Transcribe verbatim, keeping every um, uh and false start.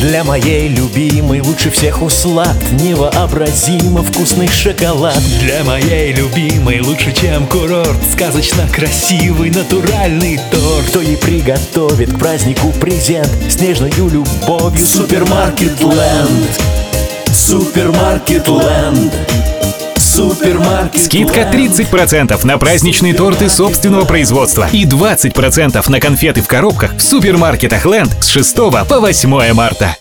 Для моей любимой лучше всех услад невообразимо вкусный шоколад. Для моей любимой лучше, чем курорт, сказочно красивый натуральный торт. Кто ей приготовит к празднику презент с нежною любовью? Супермаркет Лэнд. Супермаркет Лэнд. Супермаркет. Скидка тридцать процентов на праздничные торты собственного производства и двадцать процентов на конфеты в коробках в супермаркетах Лэнд с шестого по восьмое марта.